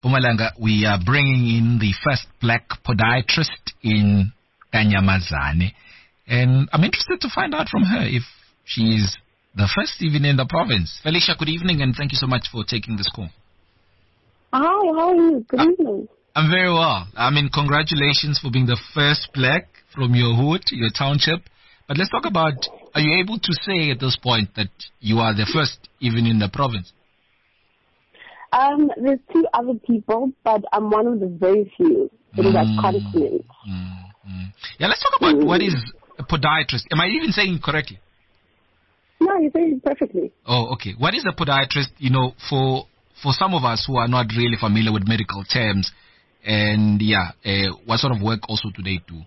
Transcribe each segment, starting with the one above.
Mpumalanga, we are bringing in the first black podiatrist in Kanyamazane. And I'm interested to find out from her if she's the first even in the province. Felicia, good evening, and thank you so much for taking this call. Hi, how are you? Good evening. I'm very well. I mean, congratulations for being the first black from your hood, your township. But let's talk about, are you able to say at this point that you are the first even in the province? There's two other people, but I'm one of the very few in that continent. Yeah, let's talk about what is a podiatrist. Am I even saying it correctly? No, you're saying it perfectly. Oh, okay. What is a podiatrist, for some of us who are not really familiar with medical terms, and what sort of work also do they do?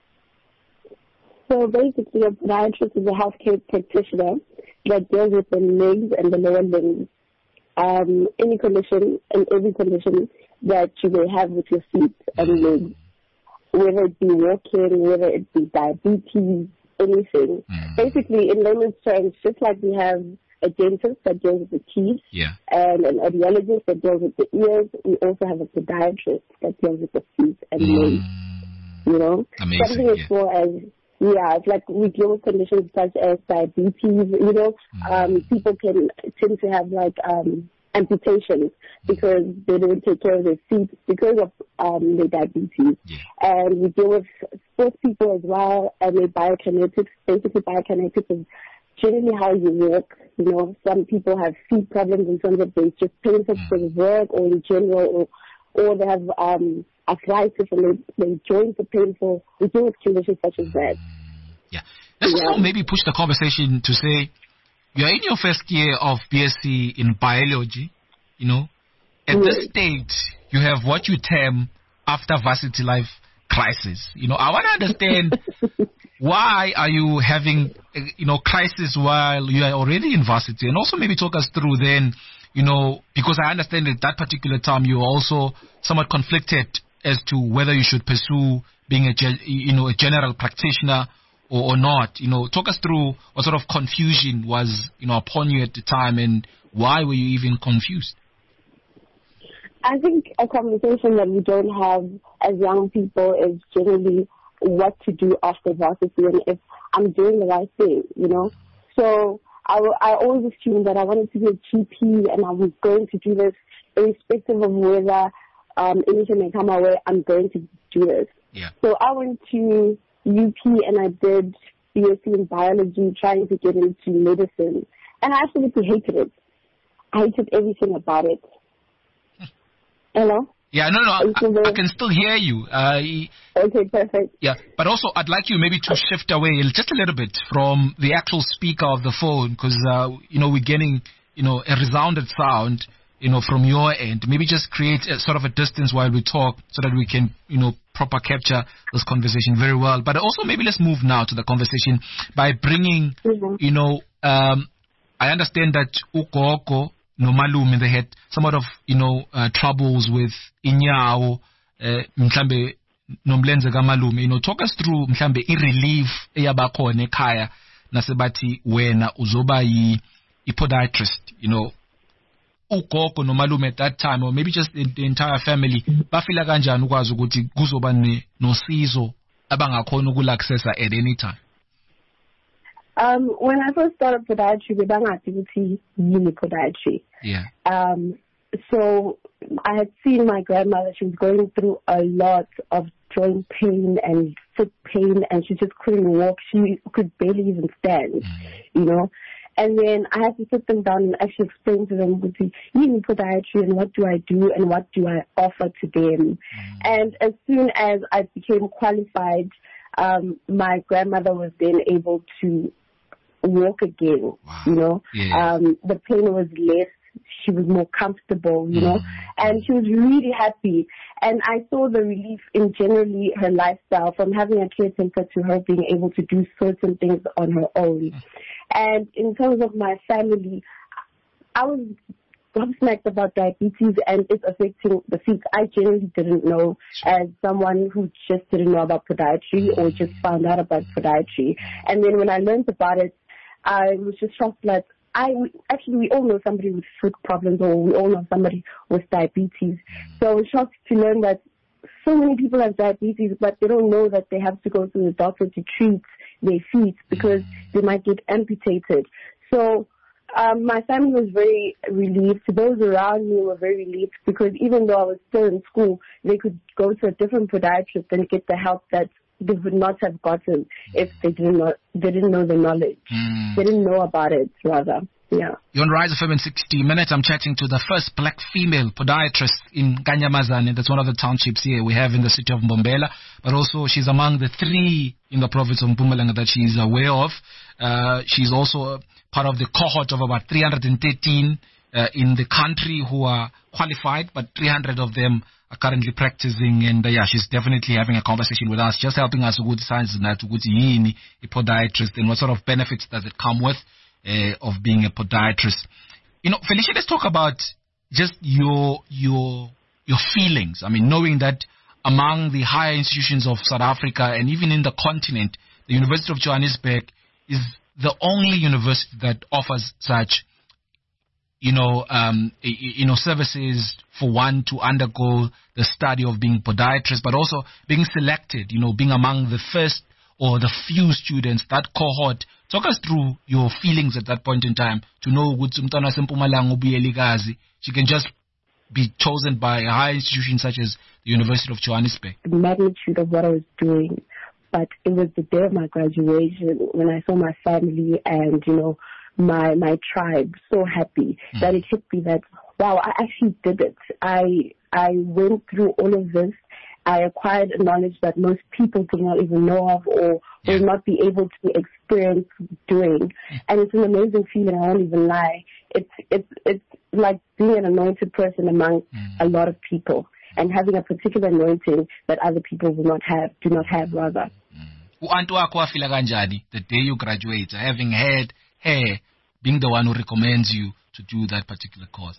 So basically, a podiatrist is a healthcare practitioner that deals with the legs and the lower limbs. Any condition and every condition that you may have with your feet and legs, whether it be walking, whether it be diabetes, anything. Basically, in layman's terms, just like we have a dentist that deals with the teeth and an audiologist that deals with the ears, we also have a podiatrist that deals with the feet and legs. Amazing, something as small as it's like we deal with conditions such as diabetes. People can tend to have like amputations because they don't take care of their feet because of their diabetes. And we deal with sports people as well, and their biokinetics. Basically, biokinetics is generally how you walk. Some people have feet problems in terms of they just painful for the work or in general, or they have arthritis and their joints are painful. We deal with conditions such as that. Let's also maybe push the conversation to say, you're in your first year of BSc in biology, At this stage, you have what you term after varsity life crisis. I want to understand why are you having, crisis while you are already in varsity, and also maybe talk us through then, because I understand at that particular time you were also somewhat conflicted as to whether you should pursue being a general practitioner or not. Talk us through what sort of confusion was, upon you at the time, and why were you even confused? I think a conversation that we don't have as young people is generally what to do after varsity and if I'm doing the right thing, So I always assumed that I wanted to be a GP and I was going to do this irrespective of whether anything may come my way, I'm going to do this. So I went to UP and I did BSc in biology, trying to get into medicine. And I absolutely hated it. I hated everything about it. Hello? Yeah, no, I can still hear you. Okay, perfect. Yeah, but also I'd like you maybe to shift away just a little bit from the actual speaker of the phone, because, we're getting, a resounded sound, from your end. Maybe just create a sort of a distance while we talk so that we can, proper capture this conversation very well. But also maybe let's move now to the conversation by bringing, I understand that ugogo no malume, they had somewhat of, troubles with inyawo, mhlambe nomlenze kamalume. Talk us through mhlambe i-relief eyabakhona ekhaya nasebathi wena uzoba i-podiatrist, ugogo nomalume at that time, or maybe just the entire family, bafila kanjani ukwazi ukuthi kuzoba nosizo abangakhona ukulaccessa at any time? When I first started podiatry, we didn't have to see podiatry. So I had seen my grandmother. She was going through a lot of joint pain and foot pain, and she just couldn't walk. She could barely even stand, And then I had to sit them down and actually explain to them, podiatry and what do I do and what do I offer to them. And as soon as I became qualified, my grandmother was then able to walk again, the pain was less, she was more comfortable, and she was really happy. And I saw the relief in generally her lifestyle, from having a caretaker to her being able to do certain things on her own. And in terms of my family, I was gobsmacked about diabetes and it's affecting the feet. I generally didn't know, as someone who just didn't know about podiatry or just found out about podiatry. And then when I learned about it, I was just shocked, like, actually, we all know somebody with foot problems, or we all know somebody with diabetes. So I was shocked to learn that so many people have diabetes, but they don't know that they have to go to the doctor to treat their feet because they might get amputated. So my family was very relieved. Those around me were very relieved because even though I was still in school, they could go to a different podiatrist and get the help that they would not have gotten if they didn't know the knowledge. They didn't know about it, rather. Yeah. You're on Rise FM in 60 Minutes. I'm chatting to the first black female podiatrist in Kanyamazane. That's one of the townships here we have in the city of Mbombela. But also she's among the 3 in the province of Mpumalanga that she's aware of. She's also part of the cohort of about 313 in the country who are qualified, but 300 of them are currently practicing. And she's definitely having a conversation with us, just helping us with science and that, with a podiatrist, and what sort of benefits does it come with of being a podiatrist. Felicia, let's talk about just your feelings. I mean, knowing that among the higher institutions of South Africa and even in the continent, the University of Johannesburg is the only university that offers such, services for one to undergo the study of being podiatrist, but also being selected, being among the first or the few students, that cohort. Talk us through your feelings at that point in time to know she can just be chosen by a high institution such as the University of Johannesburg. The magnitude of what I was doing, but it was the day of my graduation when I saw my family and, my tribe so happy that it hit me that, wow, I actually did it. I went through all of this. I acquired a knowledge that most people did not even know of or will not be able to experience doing. And it's an amazing feeling, I won't even lie. It's like being an anointed person among a lot of people and having a particular anointing that other people do not have rather. The day you graduate, having had her being the one who recommends you to do that particular course?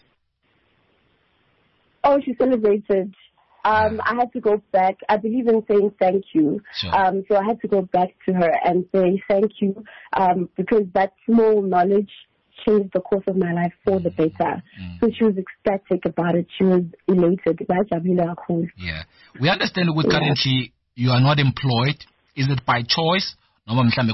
Oh, she celebrated. I had to go back. I believe in saying thank you. Sure. So I had to go back to her and say thank you because that small knowledge changed the course of my life for the better. So she was ecstatic about it. She was elated. Yeah. We understand that currently you are not employed. Is it by choice? Unfortunately,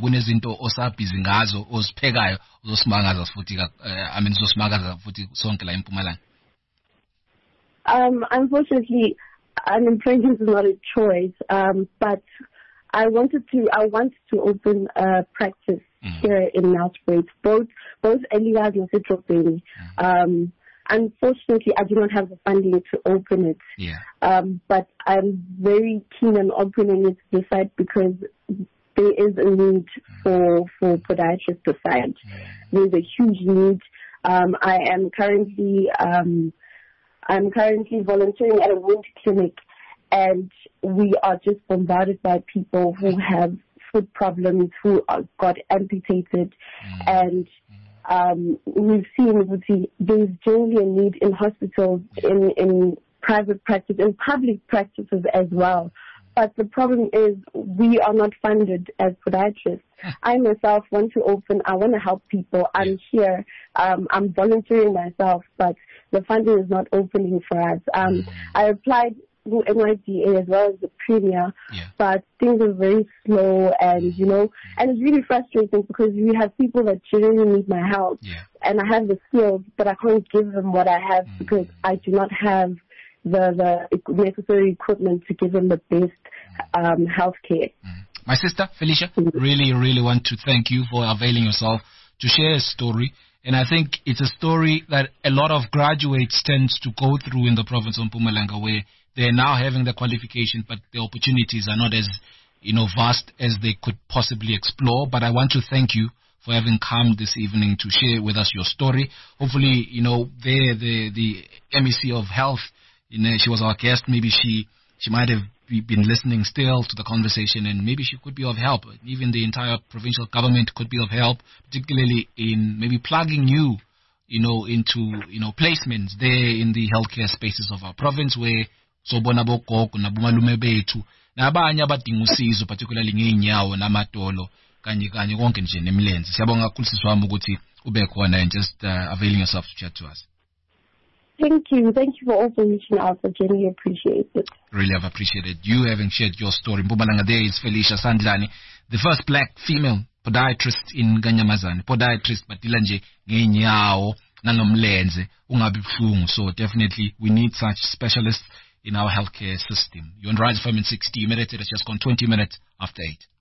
unemployment is not a choice, but I want to open a practice here in Nelspruit, both Elias and Citrobeni. Unfortunately, I do not have the funding to open it. But I'm very keen on opening it this side because there is a need for podiatrists this side. There's a huge need. I'm currently volunteering at a wound clinic, and we are just bombarded by people who have foot problems, who got amputated, and we've seen there's generally a need in hospitals, in private practice, in public practices as well. But the problem is we are not funded as podiatrists. I myself want to open, I want to help people. I'm here, I'm volunteering myself, but the funding is not opening for us. I applied to NYDA as well as the Premier, but things are very slow and, and it's really frustrating because we have people that genuinely need my help. And I have the skills, but I can't give them what I have because I do not have the necessary equipment to give them the best health care. My sister, Felicia, really, really want to thank you for availing yourself to share a story. And I think it's a story that a lot of graduates tend to go through in the province of Mpumalanga, where they're now having the qualification, but the opportunities are not as, vast as they could possibly explore. But I want to thank you for having come this evening to share with us your story. Hopefully, the MEC of Health, she was our guest. Maybe she might have been listening still to the conversation, and maybe she could be of help. Even the entire provincial government could be of help, particularly in maybe plugging you, into placements there in the healthcare spaces of our province, where sobona bogogo nabomalume bethu nabanye abadinga usizo, particularly ngeenyawo namadolo kanye konke nje nemlenze. Siyabonga kakhulu sisi wami ukuthi and just availing yourself to chat to us. Thank you. Thank you for also reaching out. I genuinely appreciate it. Really have appreciated you having shared your story. Mpumalanga there is Felicia Sandlani, the first black female podiatrist in Kanyamazane. Podiatrist batila nje ngenyawo nanomlenze ungabi buhlungu. So definitely we need such specialists in our healthcare system. You're on Rise FM in 60 minutes. It's just gone 20 minutes after 8.